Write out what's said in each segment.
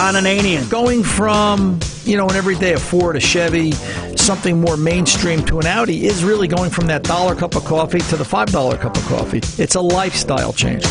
Ron Ananian. Going from, an everyday a Ford, a Chevy, something more mainstream to an Audi is really going from that $1 cup of coffee to the $5 cup of coffee. It's a lifestyle change.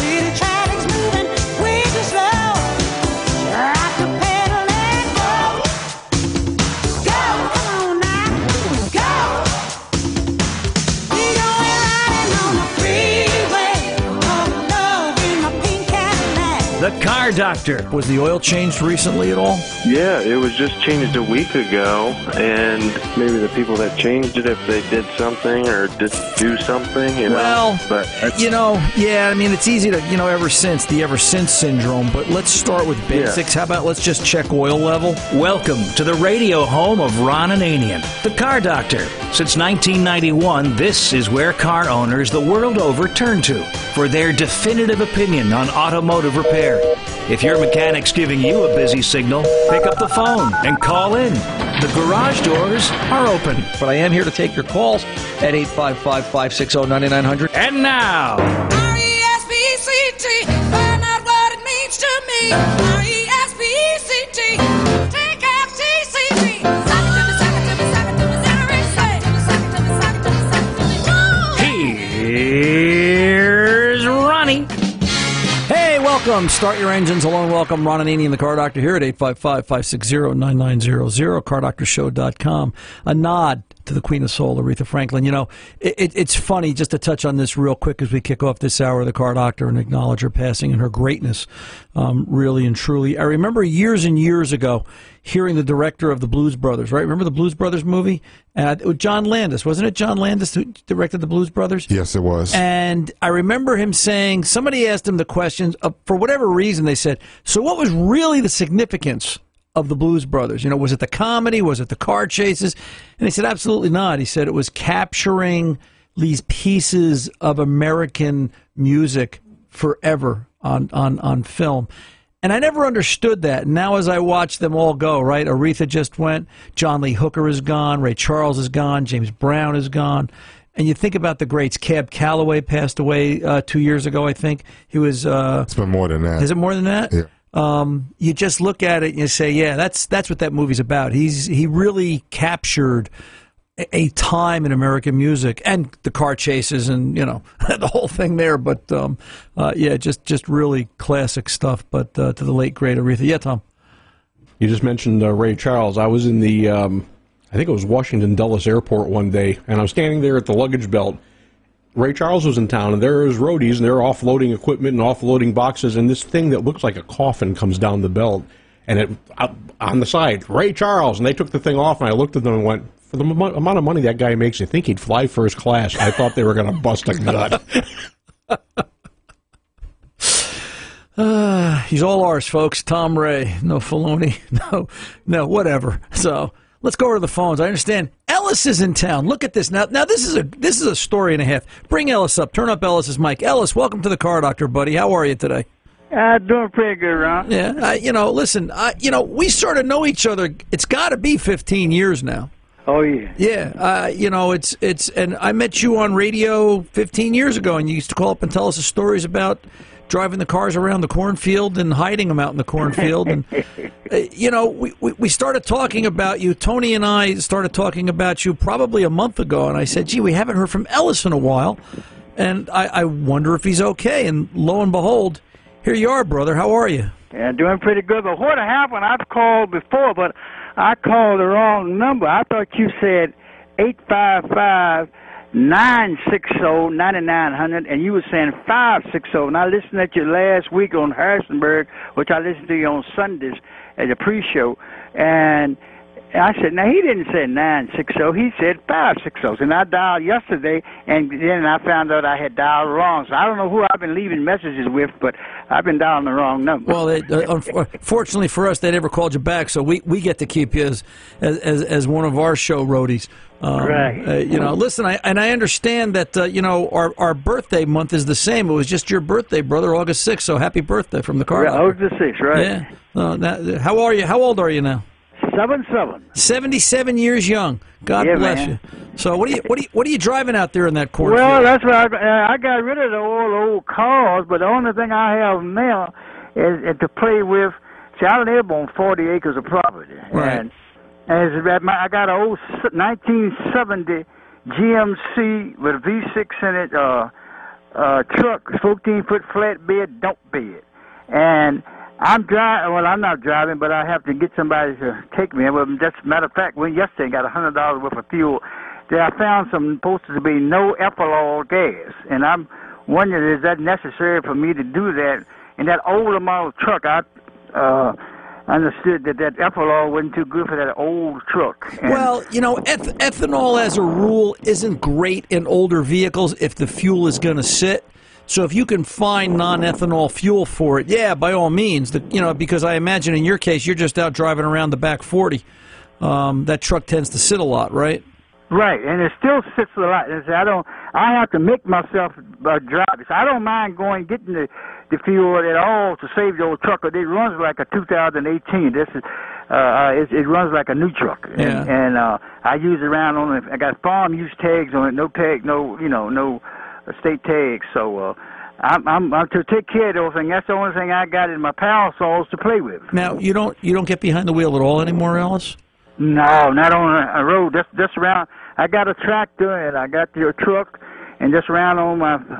The Car Doctor. Was the oil changed recently at all? Yeah, it was just changed a week ago, and maybe the people that changed it, if they did something or did do something, Well, but it's easy to, ever since, the ever since syndrome, but let's start with basics. Yeah. How about let's just check oil level? Welcome to the radio home of Ron Ananian, the Car Doctor. Since 1991, this is where car owners the world over turn to for their definitive opinion on automotive repair. If your mechanic's giving you a busy signal, pick up the phone and call in. The garage doors are open. But I am here to take your calls at 855-560-9900. And now, R-E-S-P-E-C-T, find out what it means to me. R-E-S-P-E-C-T, take F-T-C-T. here's Ronnie. Hey, welcome. Start your engines along. Welcome, Ron Ananian, the Car Doctor, here at 855-560-9900, cardoctorshow.com. A nod to the Queen of Soul, Aretha Franklin. It's funny, just to touch on this real quick as we kick off this hour of the Car Doctor and acknowledge her passing and her greatness, really and truly. I remember years and years ago hearing the director of the Blues Brothers, right? Remember the Blues Brothers movie? John Landis. Wasn't it John Landis who directed the Blues Brothers? Yes, it was. And I remember him saying, somebody asked him the question, for whatever reason, they said, so what was really the significance of the Blues Brothers? Was it the comedy? Was it the car chases? And he said, absolutely not. He said it was capturing these pieces of American music forever on film. And I never understood that. Now as I watch them all go, right? Aretha just went. John Lee Hooker is gone. Ray Charles is gone. James Brown is gone. And you think about the greats. Cab Calloway passed away 2 years ago, I think. He was... it's been more than that. Is it more than that? Yeah. You just look at it and you say, yeah, that's what that movie's about. He really captured a time in American music and the car chases and, the whole thing there. But, just really classic stuff. But to the late, great Aretha. Yeah, Tom? You just mentioned Ray Charles. I was in the, I think it was Washington Dulles Airport one day, and I was standing there at the luggage belt. Ray Charles was in town, and there was roadies, and they're offloading equipment and offloading boxes, and this thing that looks like a coffin comes down the belt, and it on the side, Ray Charles, and they took the thing off, and I looked at them and went, for the amount of money that guy makes, you think he'd fly first class. I thought they were going to bust a gut. He's all ours, folks. Tom Ray, no Filoni, no, whatever. So let's go over to the phones. I understand Ellis is in town. Look at this now. Now this is a story and a half. Bring Ellis up. Turn up Ellis's mic. Ellis, welcome to the Car Doctor, buddy. How are you today? Doing pretty good, Ron. Yeah. Listen. We sort of know each other. It's got to be 15 years now. Oh yeah. Yeah. It's and I met you on radio 15 years ago, and you used to call up and tell us the stories about driving the cars around the cornfield and hiding them out in the cornfield. And, we started talking about you. Tony and I started talking about you probably a month ago, and I said, gee, we haven't heard from Ellis in a while, and I wonder if he's okay. And lo and behold, here you are, brother. How are you? Yeah, doing pretty good. But what happened, I've called before, but I called the wrong number. I thought you said 855-960-9900, and you were saying 560. And I listened at you last week on Harrisonburg, which I listened to you on Sundays as a pre-show, and I said, now, he didn't say 960, he said 560. And I dialed yesterday, and then I found out I had dialed wrong. So I don't know who I've been leaving messages with, but I've been dialing the wrong number. Well, fortunately for us, they never called you back, so we get to keep you as one of our show roadies. Right. Listen, I understand that, our birthday month is the same. It was just your birthday, brother, August 6th, so happy birthday from the Car Doctor. August 6th, right. Yeah. How are you? How old are you now? 77. 77 years young. God bless man. you. So what are you driving out there in that cornfield? Well, that's what I got rid of the old cars, but the only thing I have now is to play with. see, I live on 40 acres of property. Right. And I got an old 1970 GMC with a V6 in it, truck, 14-foot flatbed dump bed. And I'm driving. Well, I'm not driving, but I have to get somebody to take me. Well, that's a matter of fact. When yesterday I got $100 worth of fuel, that I found some supposed to be no ethanol gas, and I'm wondering, is that necessary for me to do that? In that older model truck, I understood that ethanol wasn't too good for that old truck. And Well, you know, ethanol as a rule isn't great in older vehicles if the fuel is going to sit. So if you can find non-ethanol fuel for it, yeah, by all means. Because I imagine in your case, you're just out driving around the back 40. That truck tends to sit a lot, right? Right, and it still sits a lot. I have to make myself drive it. So I don't mind getting the fuel at all to save the old truck. But it runs like a 2018. This is it runs like a new truck, and I use it around on it. I got farm use tags on it, no state tags. So I'm to take care of those things. That's the only thing I got in my power saws to play with. Now you don't get behind the wheel at all anymore, Ellis? No, not on a road. Just around. I got a tractor and I got your truck, and just around on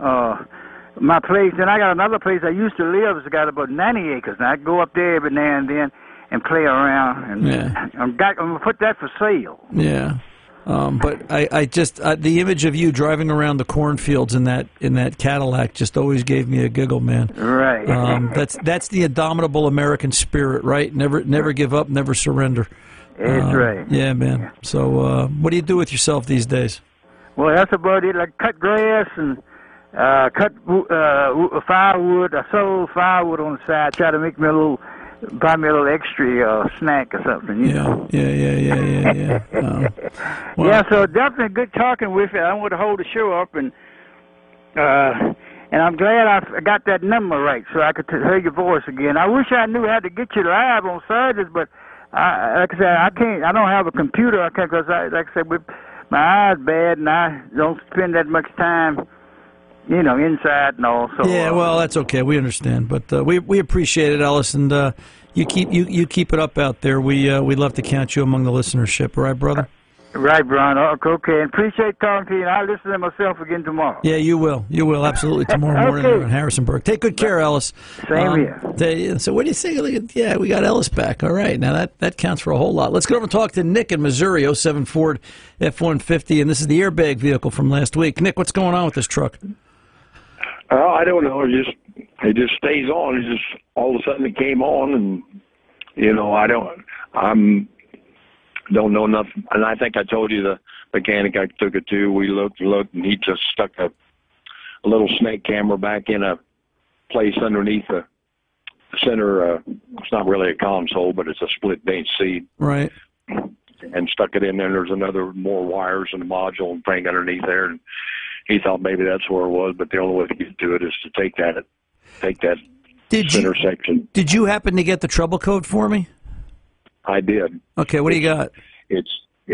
my place. And I got another place I used to live. It's got about 90 acres. And I go up there every now and then and play around. And I'm gonna put that for sale. Yeah. But I just the image of you driving around the cornfields in that Cadillac just always gave me a giggle, man. Right. That's the indomitable American spirit, right? Never give up, never surrender. That's right. Yeah, man. So, what do you do with yourself these days? Well, that's about it. Like cut grass and cut firewood. I sold firewood on the side. Try to buy me a little extra snack or something. You know? Yeah. Well, yeah. So definitely good talking with you. I want to hold the show up, and I'm glad I got that number right so I could hear your voice again. I wish I knew how to get you live on Saturdays, but like I said, I can't. I don't have a computer. I can't because, like I said, my eyes bad, and I don't spend that much time, inside and all. So yeah, well, that's okay. We understand, but we appreciate it, Ellis, and you keep it up out there. We'd love to count you among the listenership. All right, brother? Right, Brian. Okay, and appreciate talking to you, and I'll listen to myself again tomorrow. Yeah, you will. You will, absolutely, tomorrow morning in Harrisonburg. Take good care, Ellis. Same here. So what do you say? Yeah, we got Ellis back. All right, now that counts for a whole lot. Let's go over and talk to Nick in Missouri, 07 Ford F-150, and this is the airbag vehicle from last week. Nick, what's going on with this truck? I don't know. It just stays on. It just all of a sudden it came on, and I don't know nothing. And I think I told you the mechanic I took it to. We looked, and he just stuck a little snake camera back in a place underneath the center. It's not really a console, but it's a split bench seat. Right. And stuck it in there. There's more wires and a module and thing underneath there. And he thought maybe that's where it was, but the only way to get to it is to take that center section. Did you happen to get the trouble code for me? I did. Okay, what do you got? It's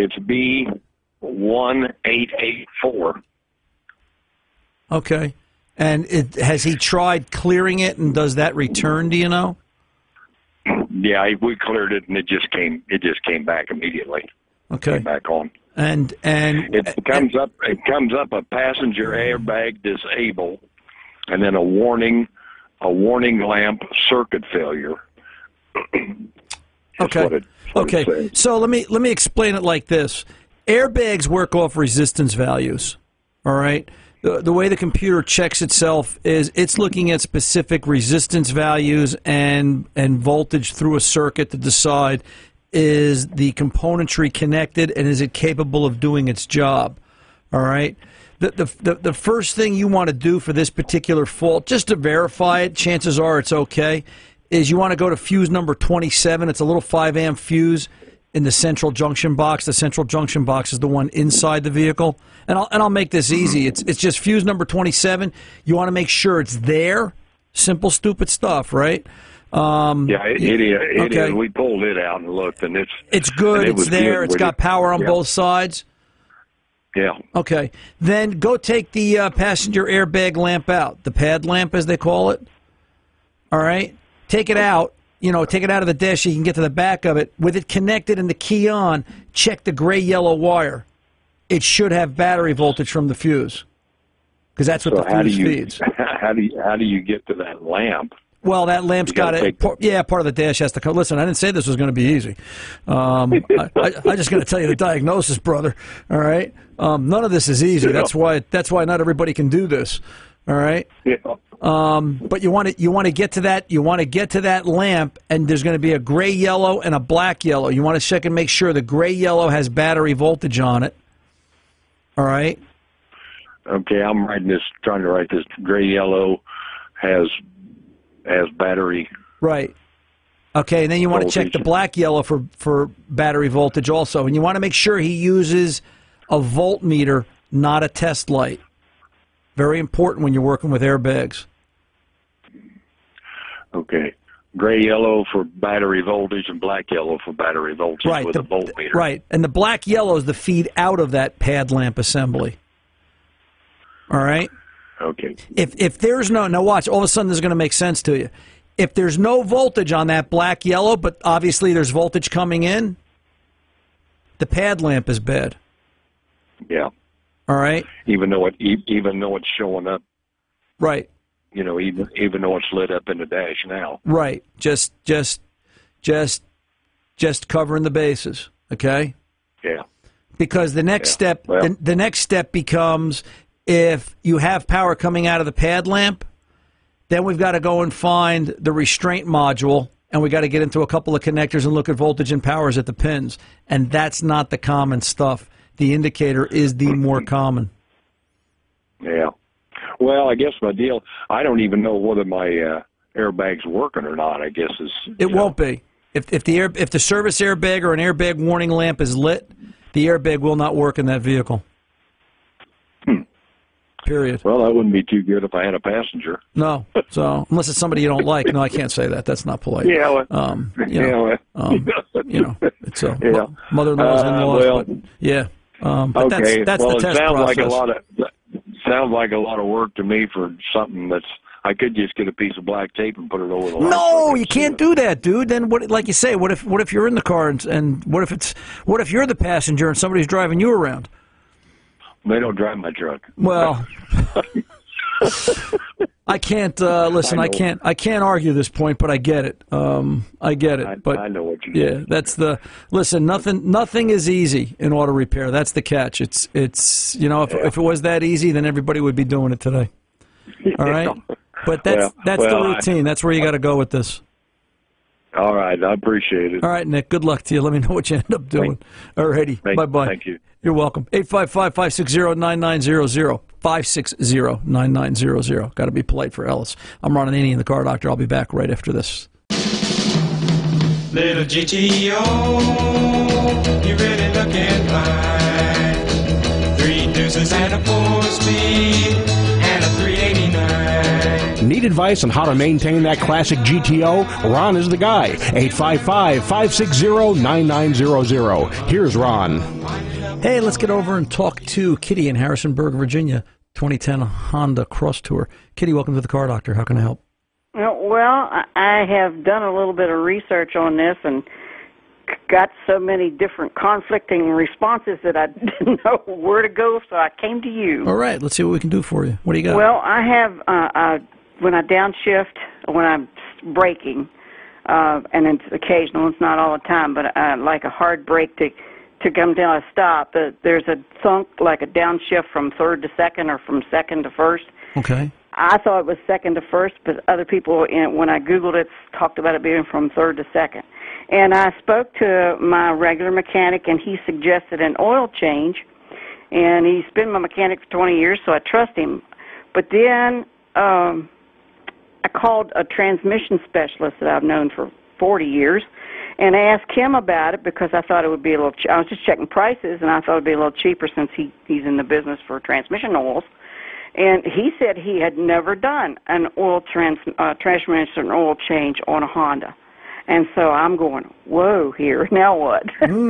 B1884. Okay, and has he tried clearing it, and does that return? Do you know? Yeah, we cleared it, and it just came back immediately. Okay, came back on. And it comes up a passenger airbag disabled, and then a warning lamp circuit failure. Okay. So let me explain it like this. Airbags work off resistance values. All right. The way the computer checks itself is it's looking at specific resistance values and voltage through a circuit to decide, is the componentry connected and is it capable of doing its job? All right. The first thing you want to do for this particular fault, just to verify it, chances are it's okay, is you want to go to fuse number 27. It's a little 5-amp fuse in the central junction box. The central junction box is the one inside the vehicle. And I'll make this easy. It's just fuse number 27. You want to make sure it's there. Simple, stupid stuff, right? It is. We pulled it out and looked, and it's good. And it's there. It's got power on both sides. Yeah. Okay. Then go take the passenger airbag lamp out, the pad lamp as they call it. All right. Take it out take it out of the dash, you can get to the back of it. With it connected and the key on, check the gray-yellow wire. It should have battery voltage from the fuse, because that's what the fuse feeds. How do you get to that lamp? Well, that lamp's got it. Part of the dash has to come. Listen, I didn't say this was going to be easy. I just got to tell you the diagnosis, brother. All right. None of this is easy. That's why not everybody can do this. All right. Yeah. But you want to get to that. You want to get to that lamp, and there's going to be a gray yellow and a black yellow. You want to check and make sure the gray yellow has battery voltage on it. All right. Okay, I'm trying to write this. Gray yellow has battery. Right. Okay, and then you want to check the black yellow for battery voltage also, and you want to make sure he uses a voltmeter, not a test light. Very important when you're working with airbags. Okay. Gray yellow for battery voltage and black yellow for battery voltage with a voltmeter. Right, and the black yellow is the feed out of that pad lamp assembly. All right? Okay. If there's now watch, all of a sudden this is going to make sense to you. If there's no voltage on that black yellow, but obviously there's voltage coming in, the pad lamp is bad. Yeah. All right. Even though it's showing up. Right. Even though it's lit up in the dash now. Right. Just covering the bases. Okay. Yeah. Because the next step, the next step becomes, if you have power coming out of the pad lamp, then we've got to go and find the restraint module, and we got to get into a couple of connectors and look at voltage and powers at the pins. And that's not the common stuff. The indicator is the more common. Yeah. Well, I guess my deal, I don't even know whether my airbag's working or not, I guess is. It won't be. If the service airbag or an airbag warning lamp is lit, the airbag will not work in that vehicle. Period. Well, that wouldn't be too good if I had a passenger. No. So, unless it's somebody you don't like. No, I can't say that. That's not polite. Yeah. It's mother-in-law's in-laws. Well, but okay. that's the test process. Sounds like a lot of work to me for something that's. I could just get a piece of black tape and put it over the line. No, you can't do that, dude. Then what? Like you say, what if you're in the car and what if you're the passenger and somebody's driving you around? They don't drive my truck. Well, I can't listen. I can't argue this point, but I get it. I get it. But I know what you mean. Yeah, that's the listen. Nothing is easy in auto repair. That's the catch. It's if it was that easy, then everybody would be doing it today. All right, but that's the routine. That's where you got to go with this. All right, I appreciate it. All right, Nick, good luck to you. Let me know what you end up doing. All righty, bye-bye. Thank you. You're welcome. 855-560-9900, 560-9900. Got to be polite for Ellis. I'm Ron Ananian, the Car Doctor. I'll be back right after this. Little GTO, you really looking fine. 3 deuces and a 4-speed and a 389. Need advice on how to maintain that classic GTO? Ron is the guy. 855-560-9900. Here's Ron. Hey, let's get over and talk to Kitty in Harrisonburg, Virginia, 2010 Honda Cross Tour. Kitty, welcome to the Car Doctor. How can I help? Well, I have done a little bit of research on this and got so many different conflicting responses that I didn't know where to go, so I came to you. All right, let's see what we can do for you. What do you got? Well, I have, when I downshift, when I'm braking, and it's occasional, it's not all the time, but like a hard brake to come down a stop, there's a thunk, like a downshift from third to second or from second to first. Okay. I thought it was second to first, but other people, when I Googled it, talked about it being from third to second. And I spoke to my regular mechanic, and he suggested an oil change. And he's been my mechanic for 20 years, so I trust him. But then I called a transmission specialist that I've known for 40 years, and I asked him about it because I thought it would be a little. I was just checking prices, and I thought it would be a little cheaper since he's in the business for transmission oils. And he said he had never done an oil transmission oil change on a Honda. And so I'm going, whoa, here, now what?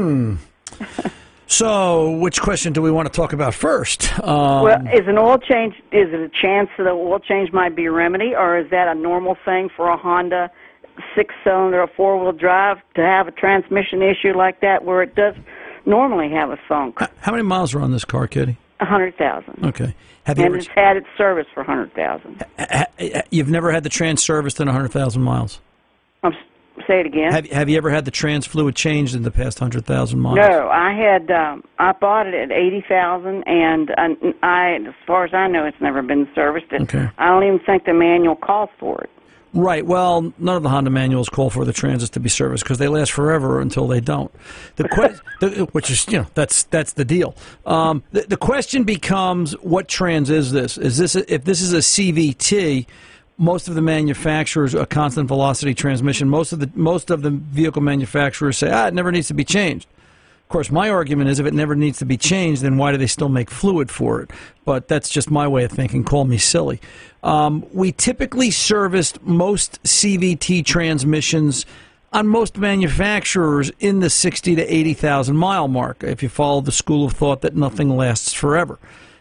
So which question do we want to talk about first? Well, is an oil change, is it a chance that an oil change might be a remedy, or is that a normal thing for a Honda six-cylinder or four-wheel drive to have a transmission issue like that where it does normally have a thunk. How many miles are on this car, Kitty? 100,000. Okay. Have you And ever, it's had its service for 100,000. you've never had the trans serviced in 100,000 miles? Say it again. Have you ever had the trans fluid changed in the past 100,000 miles? No, I had. I bought it at 80,000, and as far as I know, it's never been serviced. Okay. I don't even think the manual calls for it. Right. Well, none of the Honda manuals call for the Transits to be serviced because they last forever until they don't. Which is, that's the deal. The question becomes, what trans is this? If this is a CVT? Most of the manufacturers, a constant velocity transmission, most of the vehicle manufacturers say, it never needs to be changed. Of course, my argument is if it never needs to be changed, then why do they still make fluid for it? But that's just my way of thinking. Call me silly. We typically serviced most CVT transmissions on most manufacturers in the 60 to 80,000 mile mark, if you follow the school of thought that nothing lasts forever.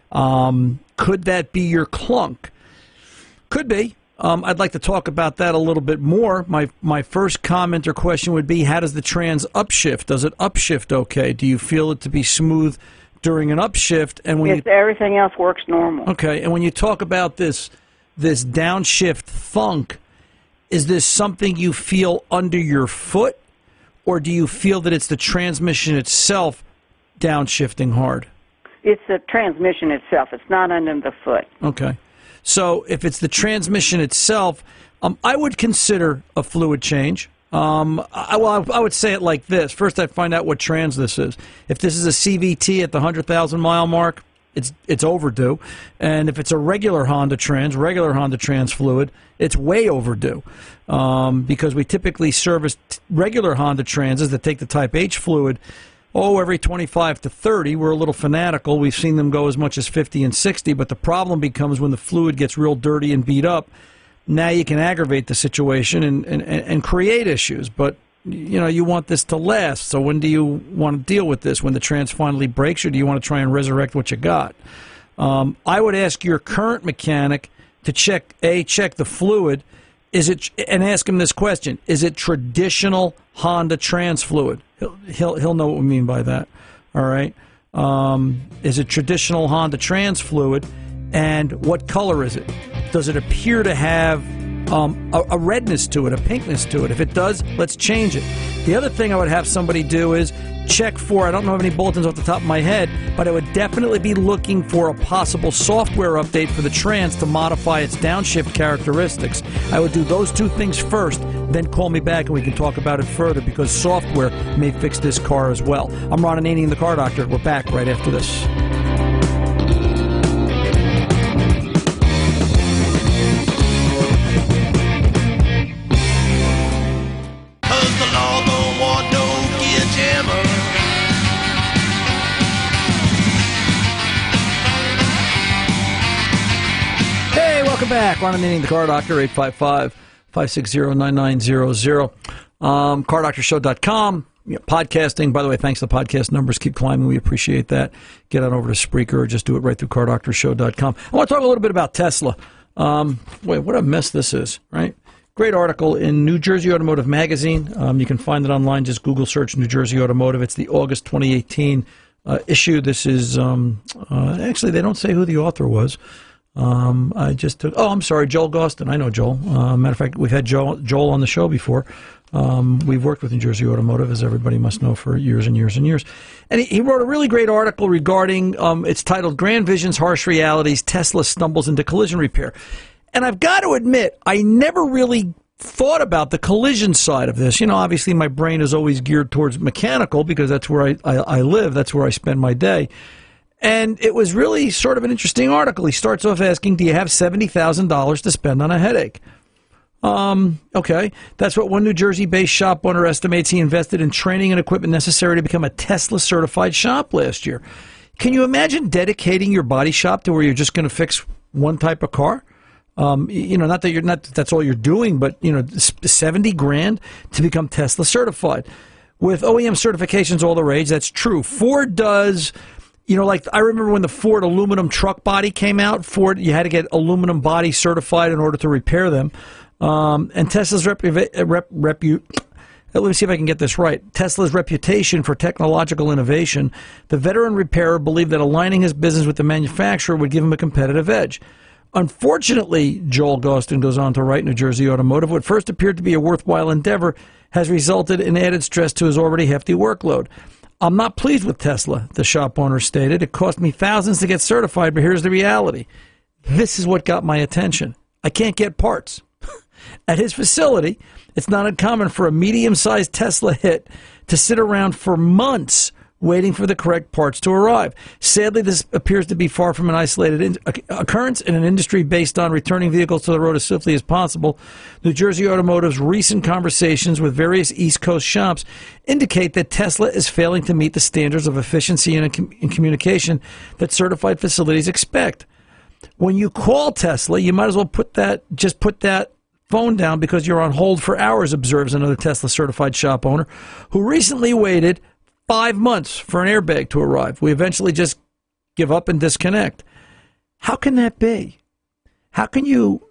Could that be your clunk? Could be. I'd like to talk about that a little bit more. My first comment or question would be, how does the trans upshift? Does it upshift okay? Do you feel it to be smooth during an upshift? And when everything else works normal. Okay, and when you talk about this downshift thunk, is this something you feel under your foot, or do you feel that it's the transmission itself downshifting hard? It's the transmission itself. It's not under the foot. Okay. So if it's the transmission itself, I would consider a fluid change. I would say it like this. First, I'd find out what trans this is. If this is a CVT at the 100,000 mile mark, it's overdue. And if it's a regular Honda trans fluid, it's way overdue. Because we typically service regular Honda Transes that take the Type H fluid every 25 to 30. We're a little fanatical. We've seen them go as much as 50 and 60, but the problem becomes when the fluid gets real dirty and beat up, now you can aggravate the situation and create issues. But, you want this to last. So when do you want to deal with this? When the trans finally breaks, or do you want to try and resurrect what you got? I would ask your current mechanic to check the fluid. And ask him this question: is it traditional Honda trans fluid? He'll know what we mean by that. All right. Is it traditional Honda trans fluid, and what color is it? Does it appear to have a redness to it, a pinkness to it? If it does, let's change it. The other thing I would have somebody do is check for, I don't know of any bulletins off the top of my head, but I would definitely be looking for a possible software update for the trans to modify its downshift characteristics. I would do those two things first, then call me back and we can talk about it further, because software may fix this car as well. I'm Ron Ananian, the Car Doctor. We're back right after this. Welcome back. Ron Ananian, the Car Doctor, 855-560-9900. CarDoctorShow.com. Podcasting. By the way, thanks to the podcast numbers. Keep climbing. We appreciate that. Get on over to Spreaker or just do it right through CarDoctorShow.com. I want to talk a little bit about Tesla. What a mess this is, right? Great article in New Jersey Automotive Magazine. You can find it online. Just Google search New Jersey Automotive. It's the August 2018 issue. This is, actually, they don't say who the author was. I just took, I'm sorry, Joel Gostin. I know Joel. Matter of fact, we've had Joel on the show before. We've worked with New Jersey Automotive, as everybody must know, for years and years and years. And he wrote a really great article regarding, it's titled Grand Visions, Harsh Realities, Tesla Stumbles into Collision Repair. And I've got to admit, I never really thought about the collision side of this. Obviously my brain is always geared towards mechanical because that's where I live. That's where I spend my day. And it was really sort of an interesting article. He starts off asking, do you have $70,000 to spend on a headache? Okay. That's what one New Jersey-based shop owner estimates he invested in training and equipment necessary to become a Tesla-certified shop last year. Can you imagine dedicating your body shop to where you're just going to fix one type of car? Not that that's all you're doing, but, $70,000 to become Tesla certified. With OEM certifications all the rage, that's true. Ford does... I remember when the Ford aluminum truck body came out, you had to get aluminum body certified in order to repair them. And Tesla's let me see if I can get this right. Tesla's reputation for technological innovation, the veteran repairer believed that aligning his business with the manufacturer would give him a competitive edge. Unfortunately, Joel Gostin goes on to write, New Jersey Automotive, what first appeared to be a worthwhile endeavor has resulted in added stress to his already hefty workload. I'm not pleased with Tesla, the shop owner stated. It cost me thousands to get certified, but here's the reality. This is what got my attention. I can't get parts. At his facility, it's not uncommon for a medium-sized Tesla hit to sit around for months waiting for the correct parts to arrive. Sadly, this appears to be far from an isolated occurrence in an industry based on returning vehicles to the road as swiftly as possible. New Jersey Automotive's recent conversations with various East Coast shops indicate that Tesla is failing to meet the standards of efficiency and communication that certified facilities expect. When you call Tesla, you might as well put that phone down because you're on hold for hours, observes another Tesla certified shop owner who recently waited 5 months for an airbag to arrive. We eventually just give up and disconnect. How can that be? How can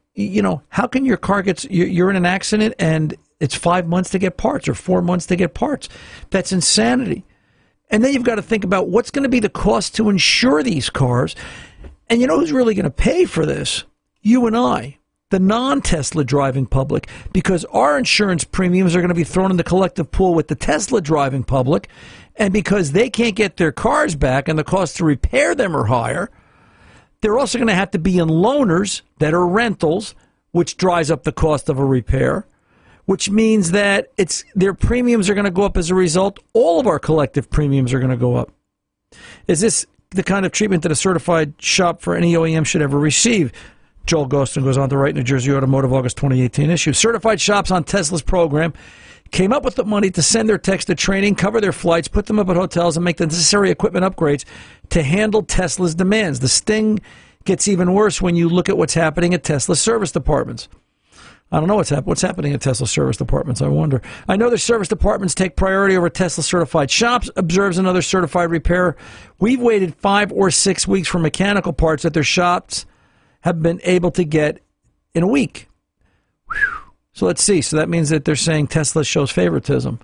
how can your car you're in an accident and it's 5 months to get parts or 4 months to get parts? That's insanity. And then you've got to think about what's going to be the cost to insure these cars. And you know who's really going to pay for this? You and I, the non-Tesla driving public, because our insurance premiums are going to be thrown in the collective pool with the Tesla driving public, and because they can't get their cars back and the cost to repair them are higher, they're also going to have to be in loaners that are rentals, which drives up the cost of a repair, which means that their premiums are going to go up as a result. All of our collective premiums are going to go up. Is this the kind of treatment that a certified shop for any OEM should ever receive? Joel Gostin goes on to write in New Jersey Automotive, August 2018 issue. Certified shops on Tesla's program came up with the money to send their techs to training, cover their flights, put them up at hotels, and make the necessary equipment upgrades to handle Tesla's demands. The sting gets even worse when you look at what's happening at Tesla service departments. I don't know what's happening at Tesla service departments, I wonder. I know their service departments take priority over Tesla certified shops, observes another certified repairer. We've waited 5 or 6 weeks for mechanical parts that their shops have been able to get in a week. Whew. So let's see. So that means that they're saying Tesla shows favoritism.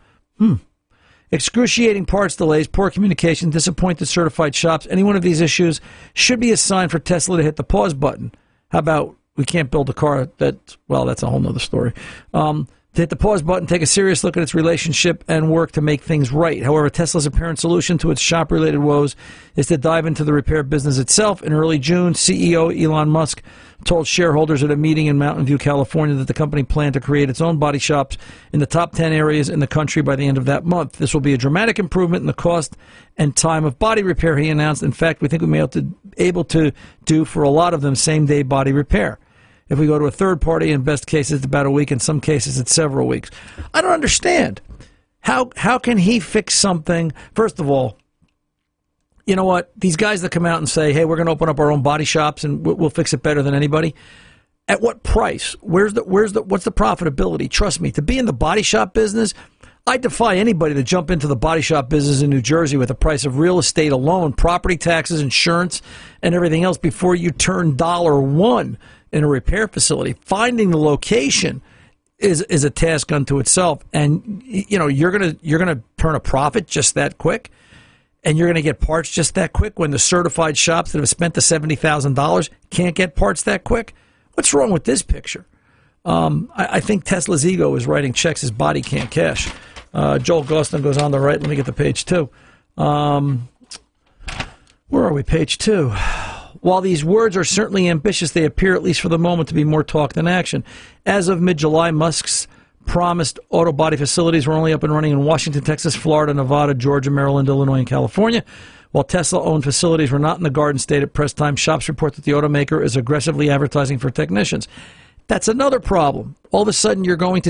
Excruciating parts delays, poor communication, disappointed certified shops. Any one of these issues should be a sign for Tesla to hit the pause button. How about we can't build a car that's a whole nother story. To hit the pause button, take a serious look at its relationship and work to make things right. However, Tesla's apparent solution to its shop-related woes is to dive into the repair business itself. In early June, CEO Elon Musk told shareholders at a meeting in Mountain View, California, that the company planned to create its own body shops in the top 10 areas in the country by the end of that month. This will be a dramatic improvement in the cost and time of body repair, he announced. In fact, we think we may be able to do for a lot of them same-day body repair. If we go to a third party, in best cases, it's about a week. In some cases, it's several weeks. I don't understand. How can he fix something? First of all, you know what? These guys that come out and say, hey, we're going to open up our own body shops and we'll fix it better than anybody. At what price? What's the profitability? Trust me, to be in the body shop business, I defy anybody to jump into the body shop business in New Jersey with the price of real estate alone, property taxes, insurance, and everything else before you turn $1 in a repair facility. Finding the location is a task unto itself, and you're gonna turn a profit just that quick, and you're gonna get parts just that quick when the certified shops that have spent the $70,000 can't get parts that quick. What's wrong with this picture? I think Tesla's ego is writing checks his body can't cash. Joel Gostin goes on to write. Let me get to page 2. Where are we? Page 2. While these words are certainly ambitious, they appear, at least for the moment, to be more talk than action. As of mid-July, Musk's promised auto body facilities were only up and running in Washington, Texas, Florida, Nevada, Georgia, Maryland, Illinois, and California. While Tesla-owned facilities were not in the Garden State at press time, shops report that the automaker is aggressively advertising for technicians. That's another problem. All of a sudden, you're going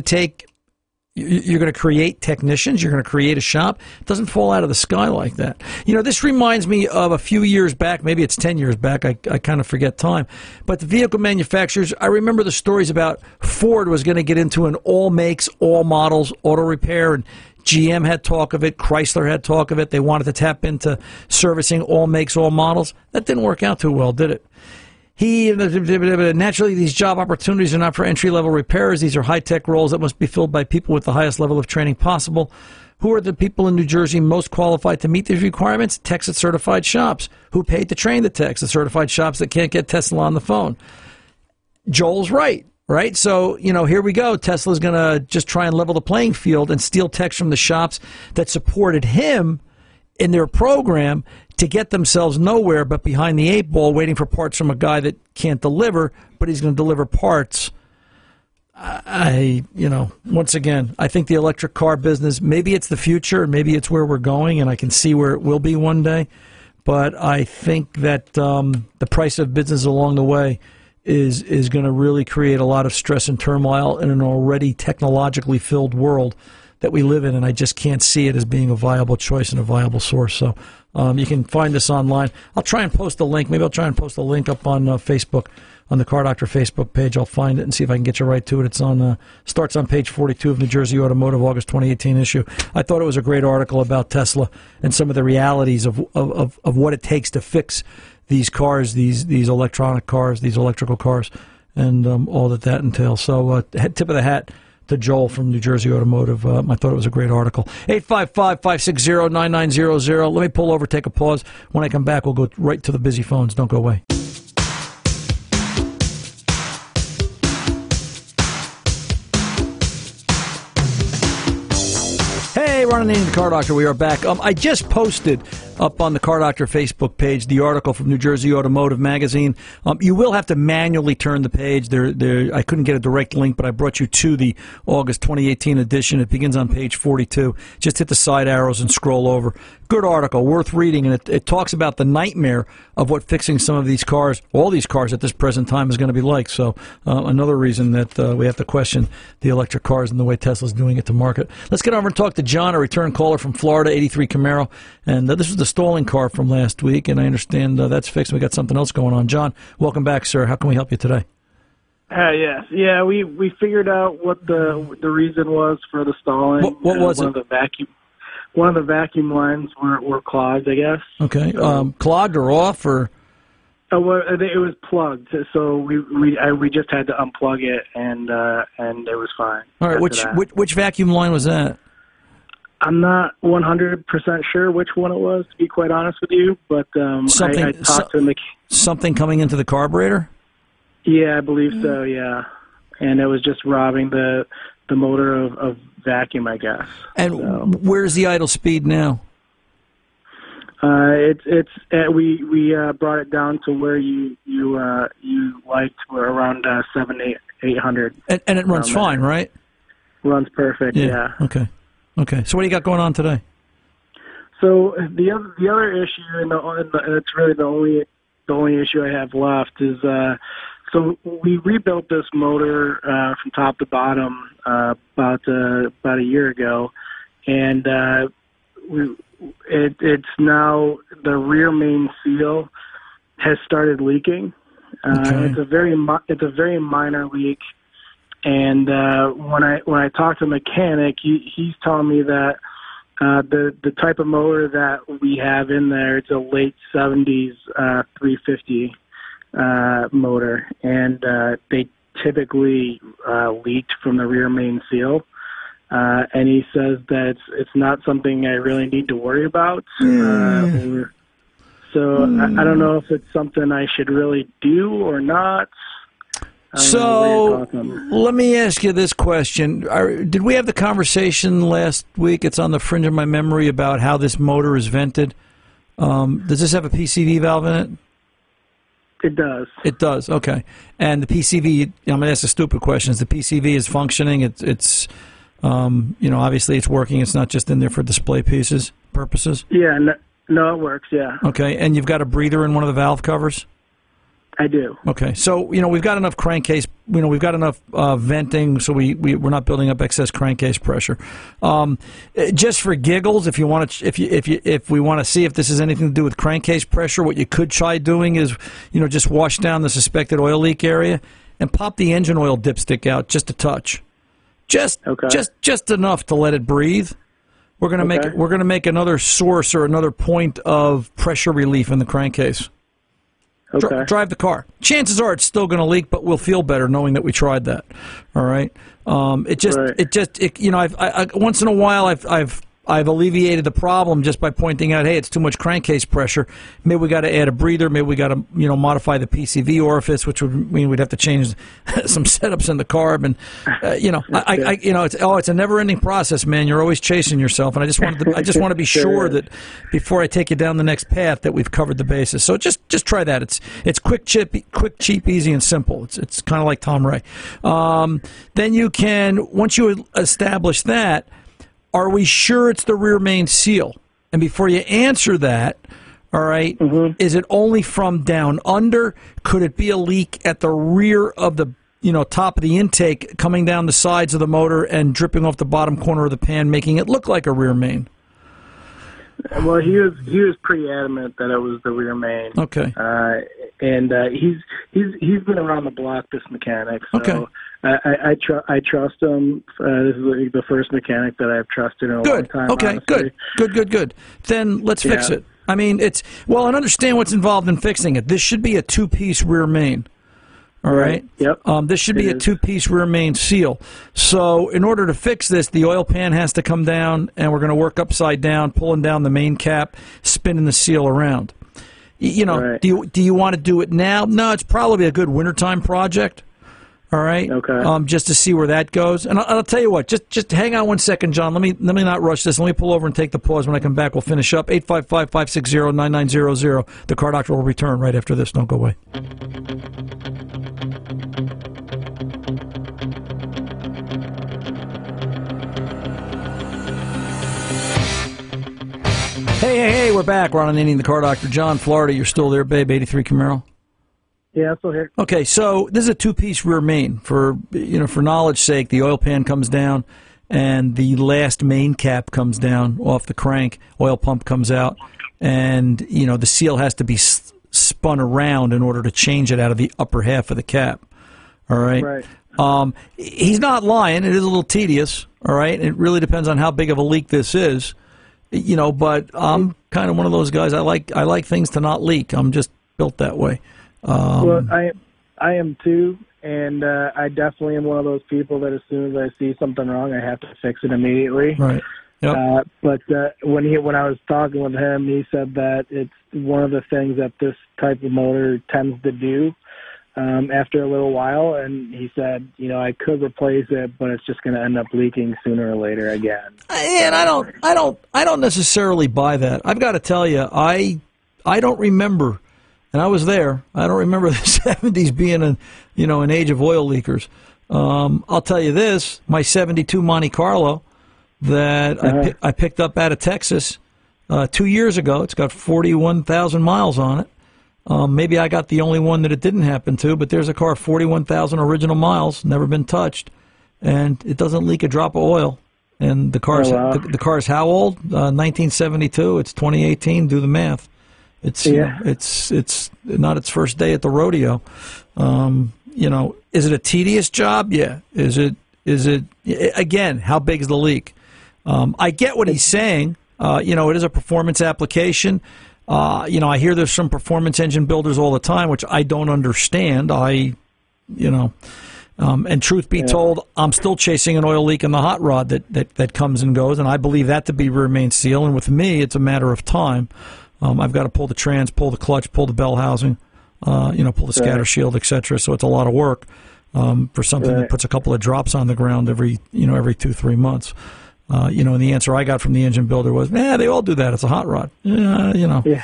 to create technicians. You're going to create a shop. It doesn't fall out of the sky like that. This reminds me of a few years back. Maybe it's 10 years back. I kind of forget time. But the vehicle manufacturers, I remember the stories about Ford was going to get into an all makes, all models auto repair, and GM had talk of it. Chrysler had talk of it. They wanted to tap into servicing all makes, all models. That didn't work out too well, did it? Naturally, these job opportunities are not for entry-level repairers. These are high-tech roles that must be filled by people with the highest level of training possible. Who are the people in New Jersey most qualified to meet these requirements? Techs at certified shops. Who paid to train the techs? The certified shops that can't get Tesla on the phone. Joel's right? So, here we go. Tesla's going to just try and level the playing field and steal techs from the shops that supported him in their program to get themselves nowhere but behind the eight ball waiting for parts from a guy that can't deliver, but he's going to deliver parts. Once again, I think the electric car business, maybe it's the future, maybe it's where we're going, and I can see where it will be one day, but I think that the price of business along the way is going to really create a lot of stress and turmoil in an already technologically filled world that we live in, and I just can't see it as being a viable choice and a viable source. So you can find this online. I'll try and post a link. Maybe I'll try and post a link up on Facebook, on the Car Doctor Facebook page. I'll find it and see if I can get you right to it. It's on starts on page 42 of New Jersey Automotive, August 2018 issue. I thought it was a great article about Tesla and some of the realities of what it takes to fix these cars, these electronic cars, these electrical cars, and all that entails. So tip of the hat to Joel from New Jersey Automotive. I thought it was a great article. 855-560-9900. Let me pull over, take a pause. When I come back, we'll go right to the busy phones. Don't go away. Hey, Ron Ananian, the Car Doctor. We are back. I just posted up on the Car Doctor Facebook page the article from New Jersey Automotive Magazine. You will have to manually turn the page. I couldn't get a direct link, but I brought you to the August 2018 edition. It begins on page 42. Just hit the side arrows and scroll over. Good article, worth reading, and it talks about the nightmare of what fixing some of these cars, all these cars at this present time, is going to be like. So another reason that we have to question the electric cars and the way Tesla's doing it to market. Let's get over and talk to John, a return caller from Florida, 83 Camaro. And this was the stolen car from last week, and I understand that's fixed. We got something else going on. John, welcome back, sir. How can we help you today? Yes. Yeah, we figured out what the reason was for the stalling. What was it? One of the vacuum lines were clogged, I guess. Okay. Clogged or off, or? Well, it was plugged, so we just had to unplug it, and it was fine. All right. Which vacuum line was that? I'm not 100% sure which one it was, to be quite honest with you, but I talked to the something coming into the carburetor? Yeah, I believe so, yeah. And it was just robbing the motor of vacuum, I guess. And where's the idle speed now? We brought it down to where you liked, were around 800. And it runs fine, right? Runs perfect, yeah. Okay. So what do you got going on today? So the other issue, and it's really the only issue I have left is so we rebuilt this motor from top to bottom about a year ago, and it's now the rear main seal has started leaking. Okay. It's a very minor leak. And when I talked to the mechanic, he's telling me that the type of motor that we have in there, it's a late 70s 350 motor, and they typically leaked from the rear main seal. And he says that it's not something I really need to worry about. So I don't know if it's something I should really do or not. So let me ask you this question. Did we have the conversation last week? It's on the fringe of my memory about how this motor is vented. Does this have a PCV valve in it? It does. It does, okay. And the PCV, I'm going to ask a stupid question. Is the PCV is functioning? It's obviously it's working. It's not just in there for display purposes? Yeah, no, it works, yeah. Okay, and you've got a breather in one of the valve covers? I do. Okay, so we've got enough crankcase. We've got enough venting, so we're not building up excess crankcase pressure. Just for giggles, if we want to see if this has anything to do with crankcase pressure, what you could try doing is, just wash down the suspected oil leak area and pop the engine oil dipstick out just a touch, just enough to let it breathe. We're gonna make another source or another point of pressure relief in the crankcase. Okay. Drive the car. Chances are it's still going to leak, but we'll feel better knowing that we tried that. All right. Once in a while I've alleviated the problem just by pointing out, hey, it's too much crankcase pressure. Maybe we got to add a breather. Maybe we got to, modify the PCV orifice, which would mean we'd have to change some setups in the carb. And it's a never-ending process, man. You're always chasing yourself, and I just want to be sure that before I take you down the next path that we've covered the bases. So just try that. It's quick, cheap, easy, and simple. It's kind of like Tom Ray. Then you can, once you establish that, are we sure it's the rear main seal? And before you answer that, all right, is it only from down under? Could it be a leak at the rear of the top of the intake, coming down the sides of the motor and dripping off the bottom corner of the pan, making it look like a rear main? Well, he was pretty adamant that it was the rear main. Okay. And he's been around the block, this mechanic. So okay. I trust him. This is the first mechanic that I've trusted in a long time. Okay, honestly. Good. Then let's fix it. I mean, and understand what's involved in fixing it. This should be a two-piece rear main. All right. Yep. This should be a two-piece rear main seal. So in order to fix this, the oil pan has to come down, and we're going to work upside down, pulling down the main cap, spinning the seal around. Do you want to do it now? No, it's probably a good wintertime project. All right. Okay. Just to see where that goes, and I'll tell you what. Just hang on 1 second, John. Let me not rush this. Let me pull over and take the pause. When I come back, we'll finish up. 855-560-9900. The Car Doctor will return right after this. Don't go away. Hey, we're back. Ron and Annie, the Car Doctor. John, Florida, you're still there, babe? 83 Camaro? Yeah, I'm still here. Okay, so this is a two-piece rear main. For knowledge's sake, the oil pan comes down and the last main cap comes down off the crank. Oil pump comes out, and the seal has to be spun around in order to change it out of the upper half of the cap. All right. Right. He's not lying. It is a little tedious. All right. It really depends on how big of a leak this is. But I'm kind of one of those guys. I like things to not leak. I'm just built that way. Well, I am too, and I definitely am one of those people that as soon as I see something wrong, I have to fix it immediately. Right. Yep. But when I was talking with him, he said that it's one of the things that this type of motor tends to do after a little while, and he said, I could replace it, but it's just going to end up leaking sooner or later again. And I don't necessarily buy that. I've got to tell you, I don't remember. And I was there. I don't remember the 70s being an age of oil leakers. I'll tell you this: my '72 Monte Carlo that I picked up out of Texas 2 years ago. It's got 41,000 miles on it. Maybe I got the only one that it didn't happen to, but there's a car 41,000 original miles, never been touched, and it doesn't leak a drop of oil. And the car's the car's how old? 1972. It's 2018. Do the math. It's it's not its first day at the rodeo. Is it a tedious job? Yeah. Is it again? How big is the leak? I get what he's saying. It is a performance application. I hear there's some performance engine builders all the time, which I don't understand. And truth be told, I'm still chasing an oil leak in the hot rod that comes and goes, and I believe that to be rear main seal. And with me, it's a matter of time. I've got to pull the trans, pull the clutch, pull the bell housing, pull the scatter shield, etc. So it's a lot of work for something that puts a couple of drops on the ground every 2-3 months. And the answer I got from the engine builder was, they all do that. It's a hot rod. I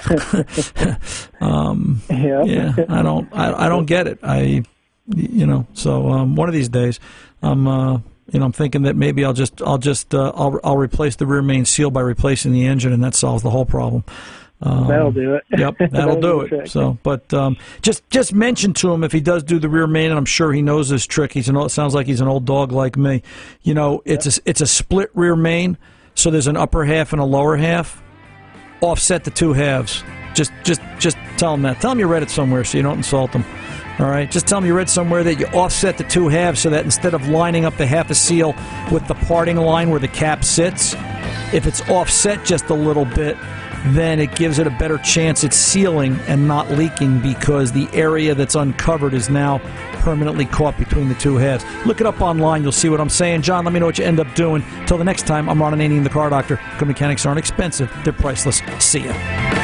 don't get it. So one of these days, I'm thinking that maybe I'll replace the rear main seal by replacing the engine, and that solves the whole problem. That'll do it. Yep, that'll do it. So, but just mention to him if he does do the rear main, and I'm sure he knows this trick. It sounds like he's an old dog like me. It's a split rear main, so there's an upper half and a lower half. Offset the two halves. Just tell him that. Tell him you read it somewhere, so you don't insult him. All right, just tell him you read somewhere that you offset the two halves so that instead of lining up the half a seal with the parting line where the cap sits, if it's offset just a little bit, then it gives it a better chance at sealing and not leaking because the area that's uncovered is now permanently caught between the two halves. Look it up online. You'll see what I'm saying. John, let me know what you end up doing. Till the next time, I'm Ron Ananian, the Car Doctor. Good mechanics aren't expensive. They're priceless. See ya.